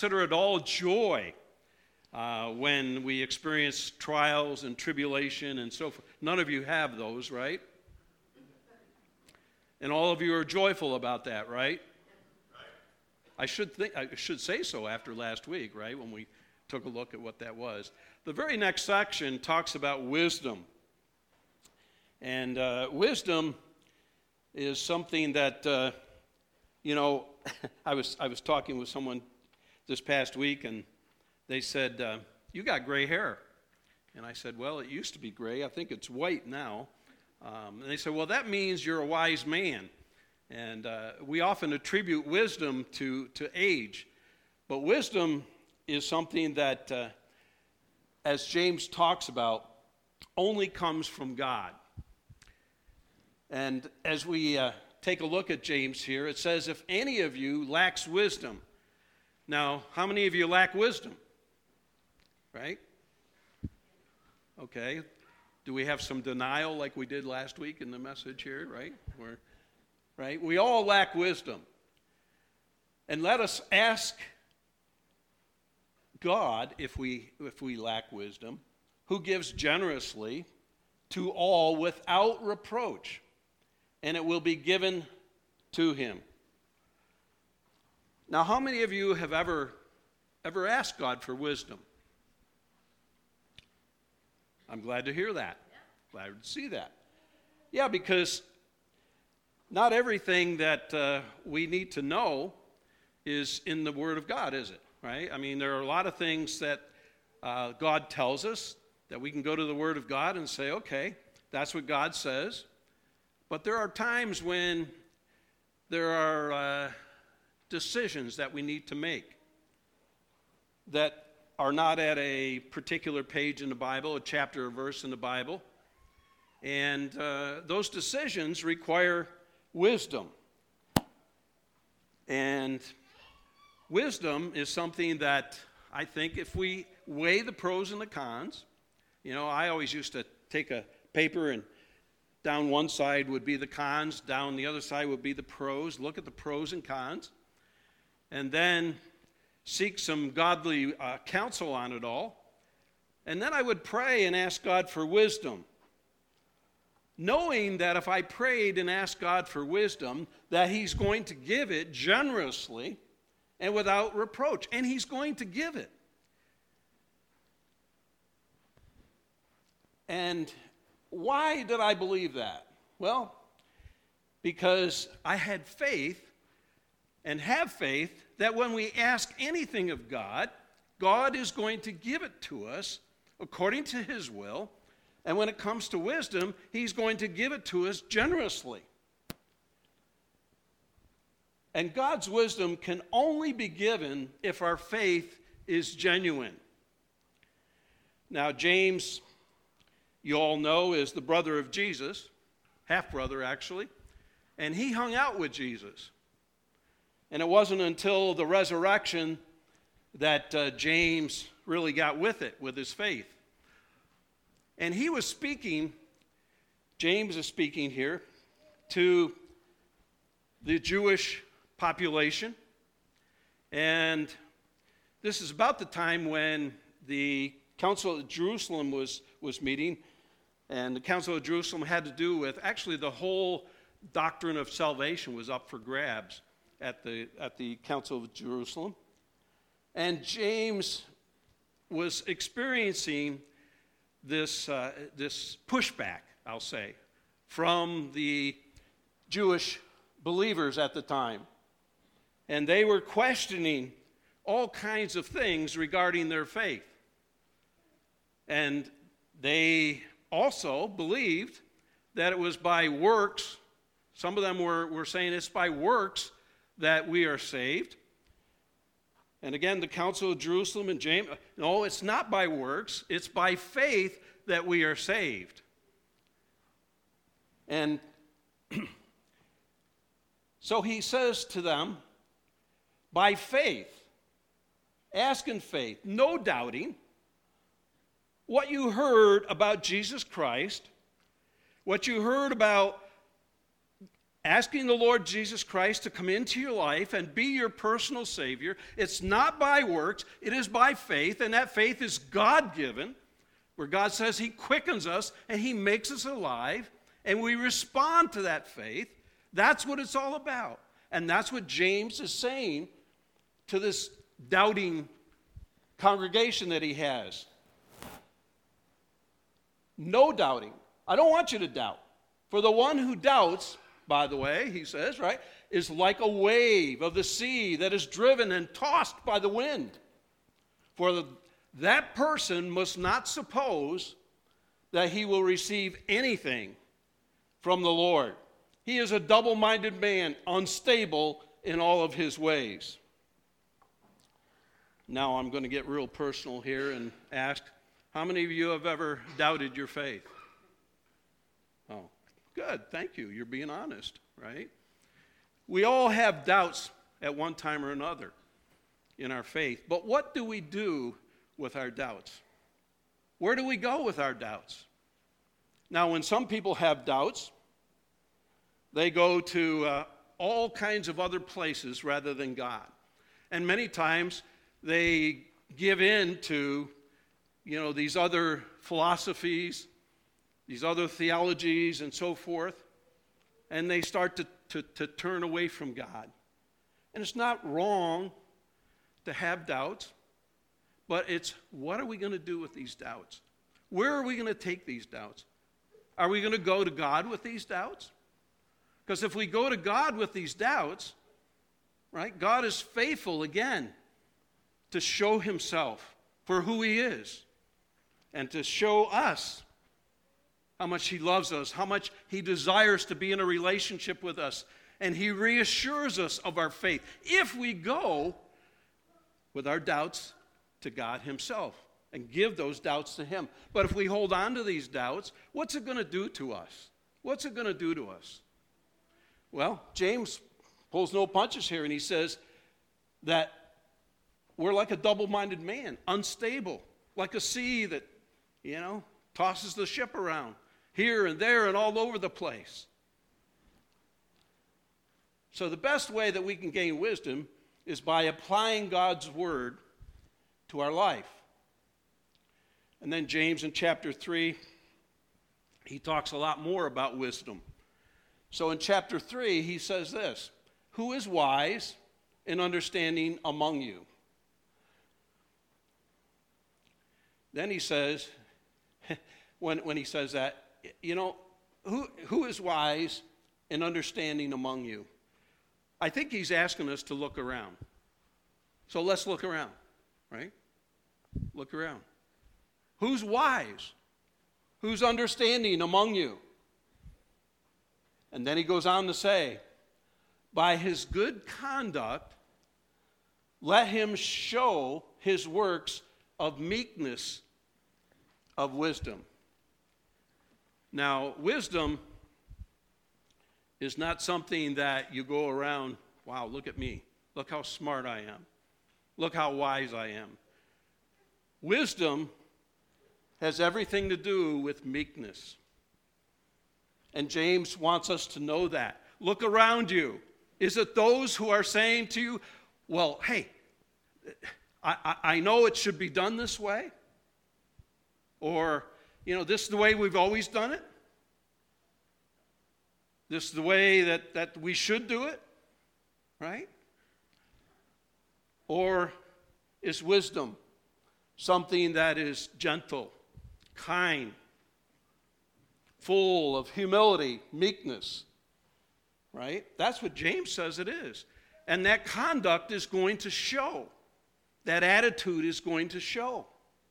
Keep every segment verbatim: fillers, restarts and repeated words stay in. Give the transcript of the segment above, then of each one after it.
Consider it all joy uh, when we experience trials and tribulation and so forth. None of you have those, right? And all of you are joyful about that, right? I should think I should say so after last week, right? When we took a look at what that was. The very next section talks about wisdom. And uh, wisdom is something that, uh, you know, I was I was talking with someone this past week, and they said, uh, you got gray hair. And I said, well, it used to be gray. I think it's white now. Um, and they said, well, that means you're a wise man. And uh, we often attribute wisdom to, to age. But wisdom is something that, uh, as James talks about, only comes from God. And as we uh, take a look at James here, it says, if any of you lacks wisdom. Now, how many of you lack wisdom? Right? Okay. Do we have some denial like we did last week in the message here, right? We're, right? We all lack wisdom. And let us ask God, if we if we lack wisdom, who gives generously to all without reproach, and it will be given to him. Now, how many of you have ever ever asked God for wisdom? I'm glad to hear that. Glad to see that. Yeah, because not everything that uh, we need to know is in the Word of God, is it? Right? I mean, there are a lot of things that uh, God tells us that we can go to the Word of God and say, okay, that's what God says. But there are times when there are uh, decisions that we need to make that are not at a particular page in the Bible, a chapter or verse in the Bible. And uh, those decisions require wisdom. And wisdom is something that I think if we weigh the pros and the cons, you know, I always used to take a paper and down one side would be the cons, down the other side would be the pros, look at the pros and cons, and then seek some godly uh, counsel on it all. And then I would pray and ask God for wisdom, knowing that if I prayed and asked God for wisdom, that he's going to give it generously and without reproach. And he's going to give it. And why did I believe that? Well, because I had faith and have faith that when we ask anything of God, God is going to give it to us according to his will. And when it comes to wisdom, he's going to give it to us generously. And God's wisdom can only be given if our faith is genuine. Now, James, you all know, is the brother of Jesus, half-brother actually, and he hung out with Jesus. And it wasn't until the resurrection that uh, James really got with it, with his faith. And he was speaking, James is speaking here, to the Jewish population. And this is about the time when the Council of Jerusalem was, was meeting. And the Council of Jerusalem had to do with, actually the whole doctrine of salvation was up for grabs at the, at the Council of Jerusalem. And James was experiencing this, uh, this pushback, I'll say, from the Jewish believers at the time. And they were questioning all kinds of things regarding their faith. And they also believed that it was by works. Some of them were, were saying it's by works that we are saved. And again, the Council of Jerusalem and James, no, it's not by works, it's by faith that we are saved. And so he says to them, by faith, ask in faith, no doubting, what you heard about Jesus Christ, what you heard about asking the Lord Jesus Christ to come into your life and be your personal Savior. It's not by works, it is by faith, and that faith is God-given, where God says he quickens us and he makes us alive, and we respond to that faith. That's what it's all about. And that's what James is saying to this doubting congregation that he has. No doubting. I don't want you to doubt. For the one who doubts, by the way, he says, right, is like a wave of the sea that is driven and tossed by the wind. For the, that person must not suppose that he will receive anything from the Lord. He is a double-minded man, unstable in all of his ways. Now I'm going to get real personal here and ask, how many of you have ever doubted your faith? Oh, good, thank you. You're being honest, right? We all have doubts at one time or another in our faith. But what do we do with our doubts? Where do we go with our doubts? Now, when some people have doubts, they go to uh, all kinds of other places rather than God. And many times they give in to, you know, these other philosophies, these other theologies and so forth, and they start to, to, to turn away from God. And it's not wrong to have doubts, but it's what are we going to do with these doubts? Where are we going to take these doubts? Are we going to go to God with these doubts? Because if we go to God with these doubts, right, God is faithful again to show himself for who he is and to show us how much he loves us, how much he desires to be in a relationship with us, and he reassures us of our faith if we go with our doubts to God himself and give those doubts to him. But if we hold on to these doubts, what's it going to do to us? What's it going to do to us? Well, James pulls no punches here, and he says that we're like a double-minded man, unstable, like a sea that, you know, tosses the ship around here and there and all over the place. So the best way that we can gain wisdom is by applying God's word to our life. And then James in chapter three, he talks a lot more about wisdom. So in chapter three, he says this, who is wise and understanding among you? Then he says, when, when he says that, you know, who, who is wise and understanding among you? I think he's asking us to look around. So let's look around, right? Look around. Who's wise? Who's understanding among you? And then he goes on to say, by his good conduct, let him show his works of meekness, of wisdom. Now, wisdom is not something that you go around, wow, look at me. Look how smart I am. Look how wise I am. Wisdom has everything to do with meekness. And James wants us to know that. Look around you. Is it those who are saying to you, well, hey, I, I, I know it should be done this way? Or, you know, this is the way we've always done it? This is the way that, that we should do it? Right? Or is wisdom something that is gentle, kind, full of humility, meekness, right? That's what James says it is. And that conduct is going to show. That attitude is going to show.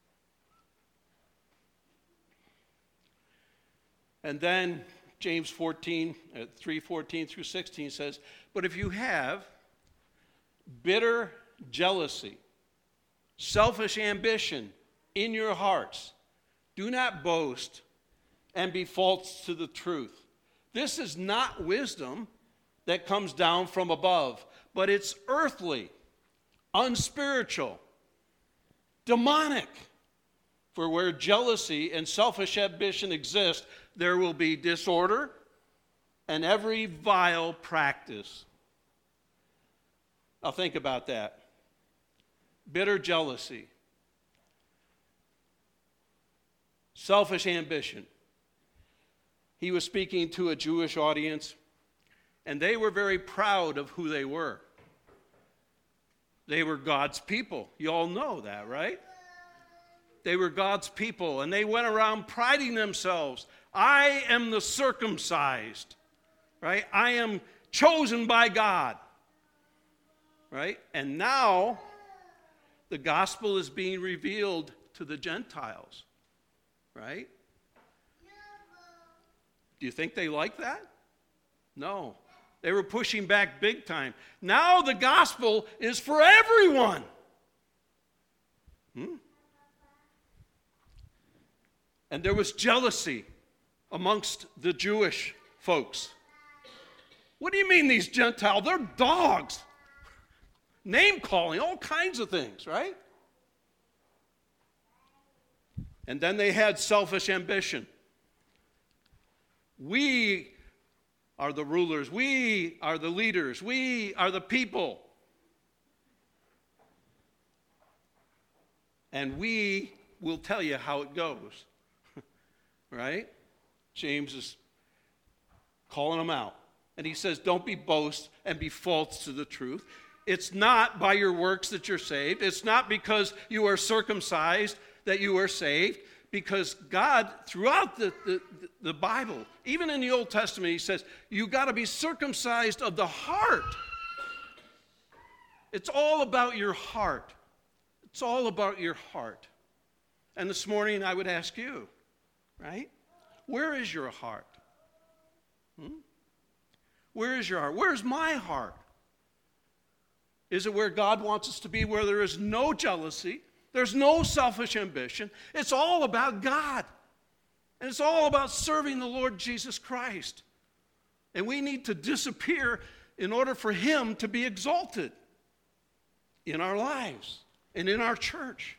And then James fourteen, uh, three fourteen through sixteen says, but if you have bitter jealousy, selfish ambition in your hearts, do not boast and be false to the truth. This is not wisdom that comes down from above, but it's earthly, unspiritual, demonic. For where jealousy and selfish ambition exist, there will be disorder and every vile practice. Now think about that. Bitter jealousy, selfish ambition. He was speaking to a Jewish audience, and they were very proud of who they were. They were God's people. You all know that, right? They were God's people, and they went around priding themselves. I am the circumcised, right? I am chosen by God, right? And now the gospel is being revealed to the Gentiles, right? Do you think they like that? No. They were pushing back big time. Now the gospel is for everyone. Hmm? And there was jealousy amongst the Jewish folks. What do you mean these Gentiles? They're dogs. Name calling, all kinds of things, right? And then they had selfish ambition. We are the rulers. We are the leaders. We are the people. And we will tell you how it goes. Right? James is calling them out. And he says, don't be boast and be false to the truth. It's not by your works that you're saved. It's not because you are circumcised that you are saved. Because God, throughout the, the, the Bible, even in the Old Testament, he says, you got to be circumcised of the heart. It's all about your heart. It's all about your heart. And this morning I would ask you, right? Where is your heart? Hmm? Where is your heart? Where's my heart? Is it where God wants us to be, where there is no jealousy, there's no selfish ambition? It's all about God. And it's all about serving the Lord Jesus Christ. And we need to disappear in order for him to be exalted in our lives and in our church.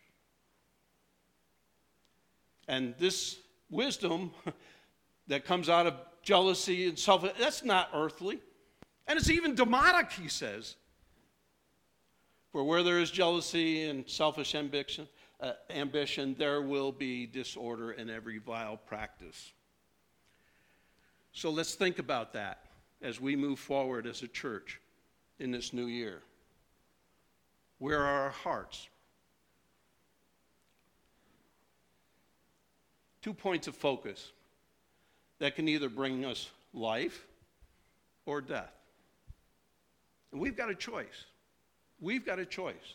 And this wisdom that comes out of jealousy and self, that's not earthly. And it's even demonic, he says. For where there is jealousy and selfish ambition, uh, ambition, there will be disorder and every vile practice. So let's think about that as we move forward as a church in this new year. Where are our hearts? Two points of focus that can either bring us life or death. And we've got a choice. We've got a choice.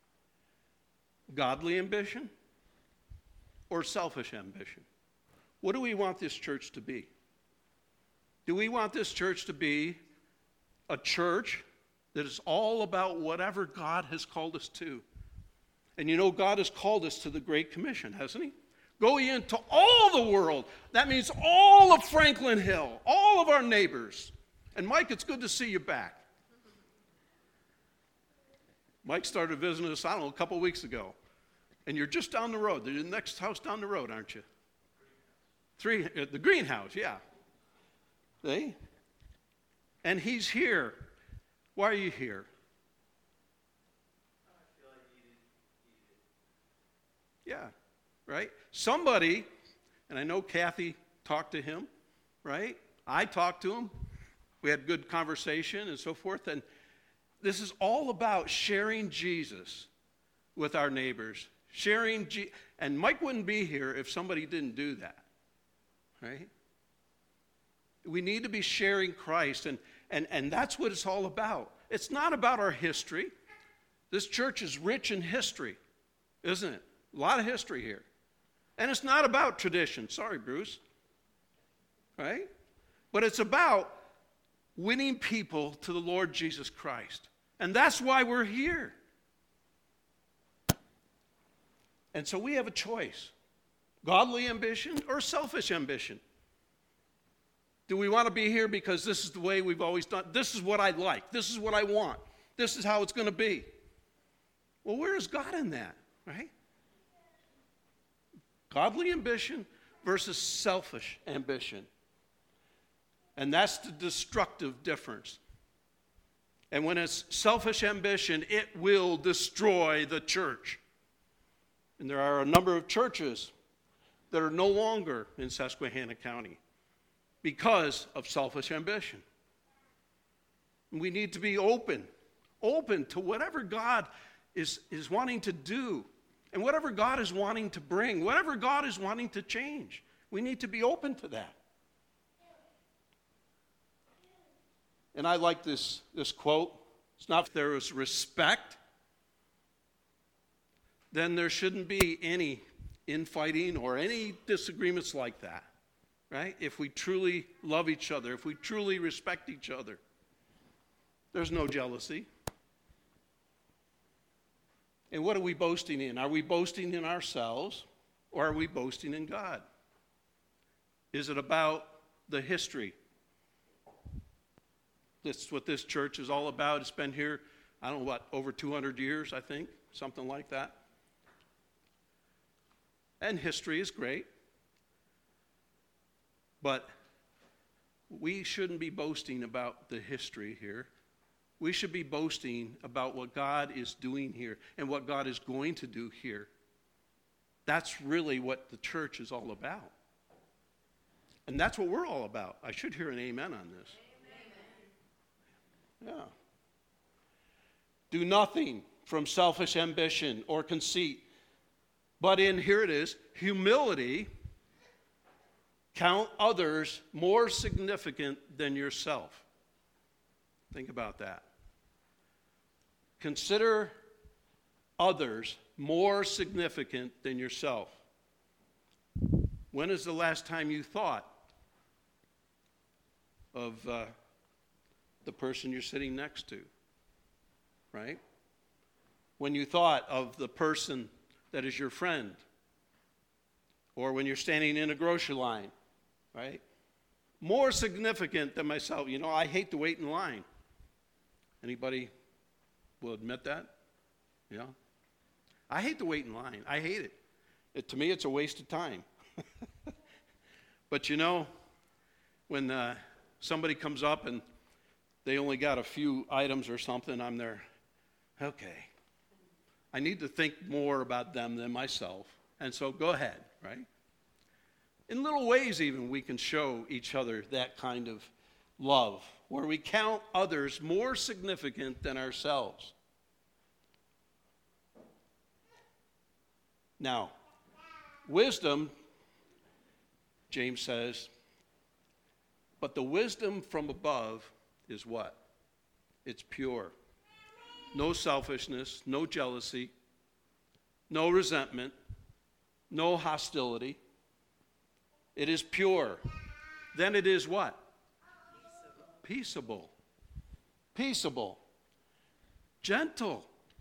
Godly ambition or selfish ambition. What do we want this church to be? Do we want this church to be a church that is all about whatever God has called us to? And you know, God has called us to the Great Commission, hasn't he? Go ye into all the world. That means all of Franklin Hill, all of our neighbors. And Mike, it's good to see you back. Mike started visiting us, I don't know, a couple weeks ago. And you're just down the road. You're the next house down the road, aren't you? Three, uh, the greenhouse, yeah. See? And he's here. Why are you here? I feel like he did, he did. Yeah, right? Somebody, and I know Kathy talked to him, right? I talked to him. We had good conversation and so forth. And this is all about sharing Jesus with our neighbors. Sharing, Je- and Mike wouldn't be here if somebody didn't do that, right? We need to be sharing Christ, and, and, and that's what it's all about. It's not about our history. This church is rich in history, isn't it? A lot of history here. And it's not about tradition. Sorry, Bruce. Right? But it's about winning people to the Lord Jesus Christ. And that's why we're here. And so we have a choice. Godly ambition or selfish ambition. Do we want to be here because this is the way we've always done? This is what I like. This is what I want. This is how it's going to be. Well, where is God in that, right? Godly ambition versus selfish ambition. And that's the destructive difference. And when it's selfish ambition, it will destroy the church. And there are a number of churches that are no longer in Susquehanna County because of selfish ambition. We need to be open, open to whatever God is, is wanting to do and whatever God is wanting to bring, whatever God is wanting to change. We need to be open to that. And I like this, this quote. It's not if there is respect, then there shouldn't be any infighting or any disagreements like that, right? If we truly love each other, if we truly respect each other, there's no jealousy. And what are we boasting in? Are we boasting in ourselves or are we boasting in God? Is it about the history? That's what this church is all about. It's been here, I don't know what, over two hundred years, I think, something like that. And history is great. But we shouldn't be boasting about the history here. We should be boasting about what God is doing here and what God is going to do here. That's really what the church is all about. And that's what we're all about. I should hear an amen on this. Yeah. Do nothing from selfish ambition or conceit, but in, here it is, humility, count others more significant than yourself. Think about that. Consider others more significant than yourself. When is the last time you thought of uh, the person you're sitting next to, right? When you thought of the person that is your friend, or when you're standing in a grocery line, right? More significant than myself. You know, I hate to wait in line. Anybody will admit that? Yeah? I hate to wait in line. I hate it. it to me, it's a waste of time. But you know, when uh, somebody comes up and they only got a few items or something, I'm there, okay. I need to think more about them than myself. And so go ahead, right? In little ways even, we can show each other that kind of love, where we count others more significant than ourselves. Now, wisdom, James says, but the wisdom from above is what? It's pure. No selfishness, no jealousy, no resentment, no hostility. It is pure. Then it is what? Peaceable. Peaceable. Gentle.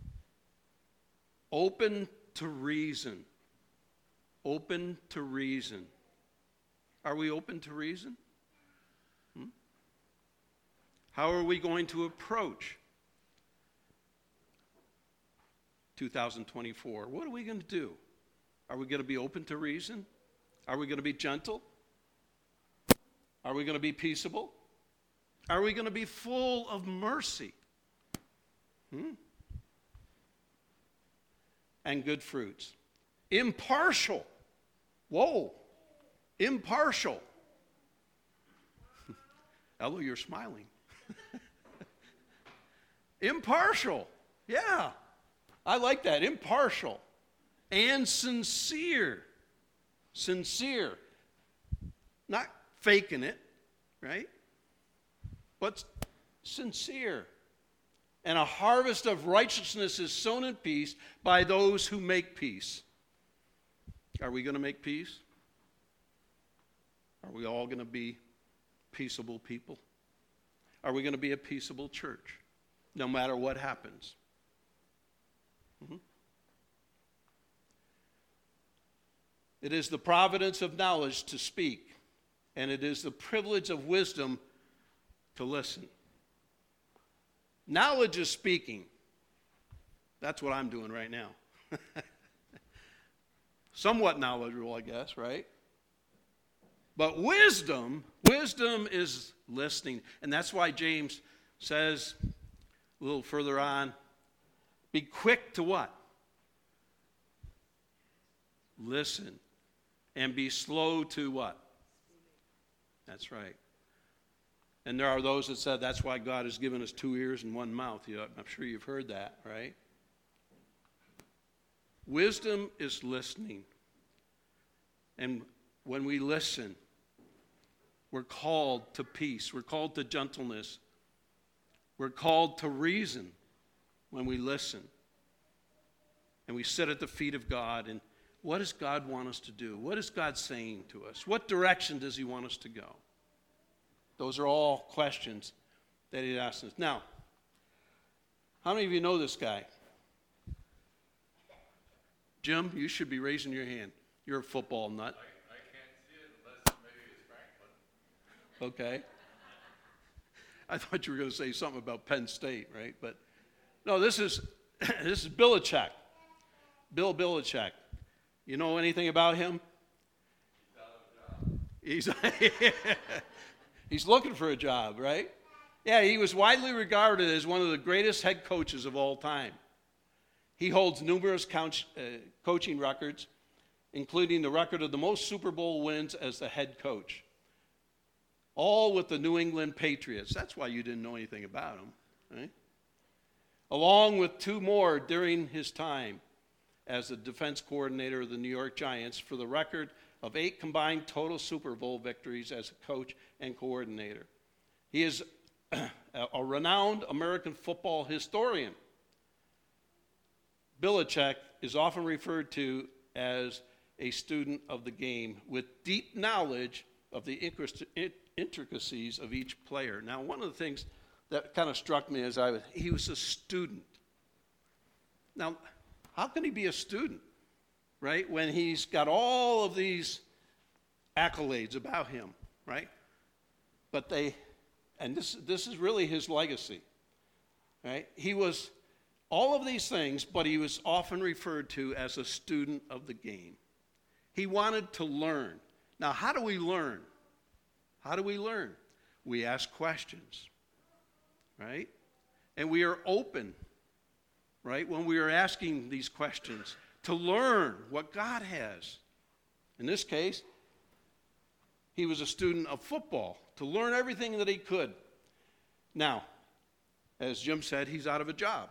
Open to reason. Open to reason. Are we open to reason? Hmm? How are we going to approach two thousand twenty-four? What are we going to do? Are we going to be open to reason? Are we going to be gentle? Are we going to be peaceable? Are we going to be full of mercy? Hmm? And good fruits. Impartial. Whoa. Impartial. Ella, you're smiling. Impartial. Yeah. I like that. Impartial. And sincere. Sincere. Not faking it, right? But sincere. And a harvest of righteousness is sown in peace by those who make peace. Are we going to make peace? Are we all going to be peaceable people? Are we going to be a peaceable church, no matter what happens? Mm-hmm. It is the providence of knowledge to speak, and it is the privilege of wisdom to listen. Knowledge is speaking. That's what I'm doing right now. Somewhat knowledgeable, I guess, right? But wisdom, wisdom is listening. And that's why James says a little further on, be quick to what? Listen. And be slow to what? That's right. And there are those that said that's why God has given us two ears and one mouth. You know, I'm sure you've heard that, right? Wisdom is listening. And when we listen, we're called to peace. We're called to gentleness. We're called to reason when we listen. And we sit at the feet of God. And what does God want us to do? What is God saying to us? What direction does he want us to go? Those are all questions that he asks us. Now, how many of you know this guy? Jim, you should be raising your hand. You're a football nut. I, I can't see it unless maybe it's Franklin. Okay. I thought you were going to say something about Penn State, right? But no, this is this is Belichick. Bill Belichick. You know anything about him? He's out of a job. He's He's looking for a job, right? Yeah, he was widely regarded as one of the greatest head coaches of all time. He holds numerous couch, uh, coaching records, including the record of the most Super Bowl wins as the head coach. All with the New England Patriots. That's why you didn't know anything about him, right? Along with two more during his time as the defense coordinator of the New York Giants for the record of eight combined total Super Bowl victories as a coach and coordinator. He is a renowned American football historian. Belichick is often referred to as a student of the game with deep knowledge of the intricacies of each player. Now, one of the things that kind of struck me as I was, he was a student. Now, how can he be a student? Right, when he's got all of these accolades about him, right? But they, and this this is really his legacy, right? He was all of these things, but he was often referred to as a student of the game. He wanted to learn. Now, how do we learn? How do we learn? We ask questions, right? And we are open, right, when we are asking these questions, to learn what God has. In this case, he was a student of football, to learn everything that he could. Now, as Jim said, he's out of a job.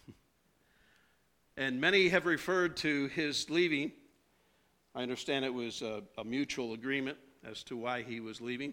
And many have referred to his leaving. I understand it was a, a mutual agreement as to why he was leaving.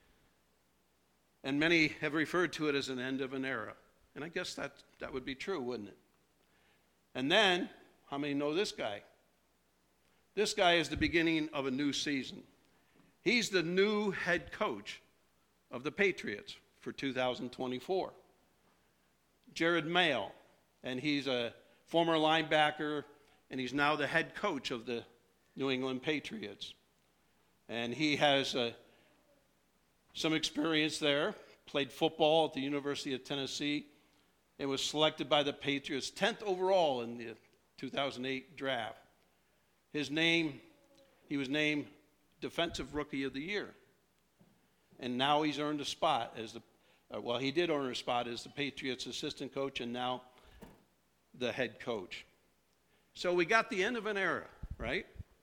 And many have referred to it as an end of an era. And I guess that, that would be true, wouldn't it? And then, how many know this guy? This guy is the beginning of a new season. He's the new head coach of the Patriots for two thousand twenty-four. Jared Mayo, and he's a former linebacker, and he's now the head coach of the New England Patriots. And he has uh, some experience there, played football at the University of Tennessee, and was selected by the Patriots tenth overall in the two thousand eight draft. His name, he was named Defensive Rookie of the Year. And now he's earned a spot as the, uh, well, he did earn a spot as the Patriots assistant coach and now the head coach. So we got the end of an era, right?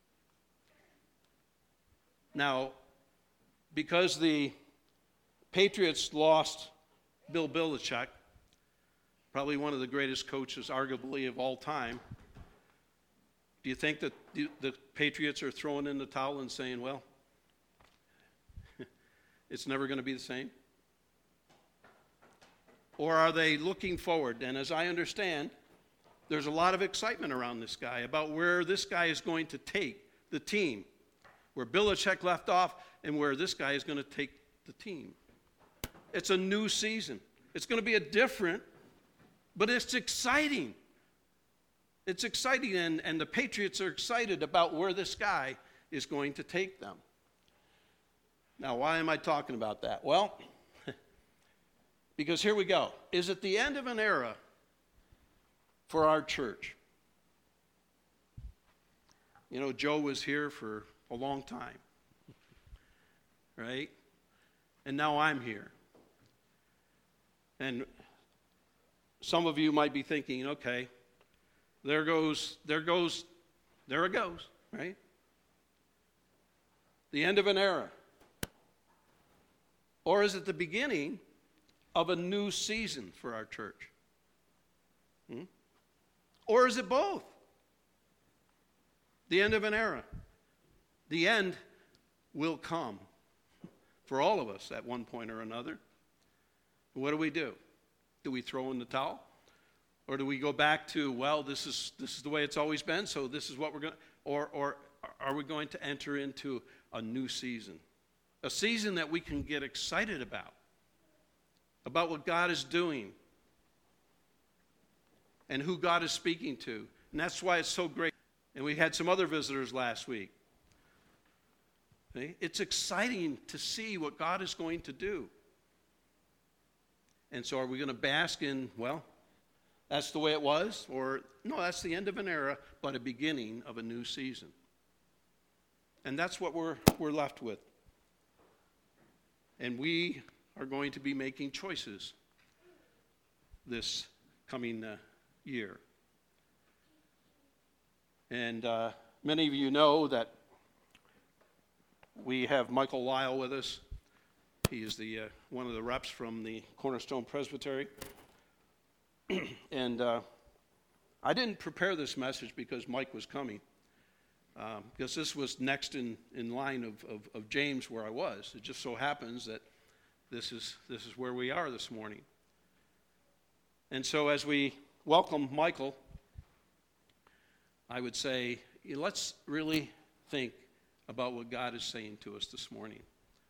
Now, because the Patriots lost Bill Belichick, probably one of the greatest coaches, arguably, of all time, do you think that the, the Patriots are throwing in the towel and saying, well, it's never going to be the same? Or are they looking forward? And as I understand, there's a lot of excitement around this guy about where this guy is going to take the team, where Belichick left off and where this guy is going to take the team. It's a new season. It's going to be a different, but it's exciting. It's exciting, and, and the Patriots are excited about where this guy is going to take them. Now, why am I talking about that? Well, because here we go. Is it the end of an era for our church? You know, Joe was here for a long time. right? And now I'm here. And some of you might be thinking, okay, there goes, there goes, there it goes, right? The end of an era. Or is it the beginning of a new season for our church? Hmm? Or is it both? The end of an era. The end will come for all of us at one point or another. What do we do? Do we throw in the towel? Or do we go back to, well, this is this is the way it's always been, so this is what we're going to, or or are we going to enter into a new season? A season that we can get excited about, about what God is doing and who God is speaking to. And that's why it's so great. And we had some other visitors last week. Okay? It's exciting to see what God is going to do. And so are we going to bask in, well, that's the way it was? Or, no, that's the end of an era, but a beginning of a new season. And that's what we're, we're left with. And we are going to be making choices this coming uh, year. And uh, many of you know that we have Michael Lyle with us. He is the uh, one of the reps from the Cornerstone Presbytery. and uh, I didn't prepare this message because Mike was coming. Um, because this was next in, in line of, of, of James where I was. It just so happens that this is this is where we are this morning. And so as we welcome Michael, I would say, let's really think about what God is saying to us this morning.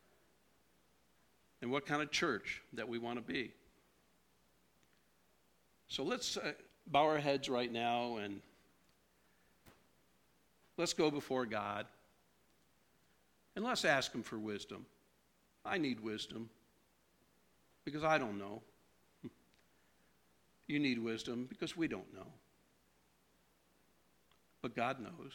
And what kind of church that we want to be. So let's uh, bow our heads right now and let's go before God. And let's ask Him for wisdom. I need wisdom because I don't know. You need wisdom because we don't know. But God knows.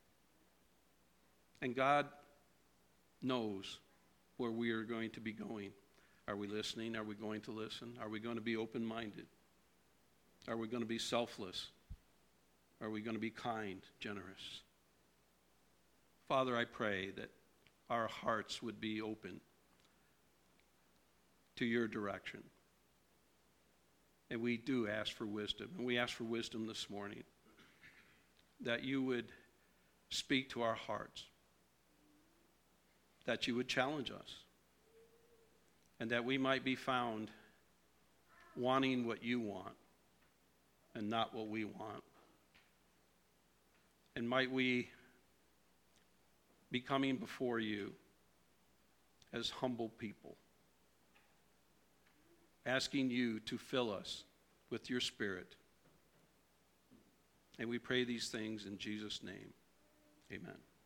And God knows where we are going to be going. Are we listening? Are we going to listen? Are we going to be open-minded? Are we going to be selfless? Are we going to be kind, generous? Father, I pray that our hearts would be open to your direction. And we do ask for wisdom. And we ask for wisdom this morning, that you would speak to our hearts, that you would challenge us, and that we might be found wanting what you want and not what we want. And might we be coming before you as humble people, asking you to fill us with your Spirit. And we pray these things in Jesus' name. Amen.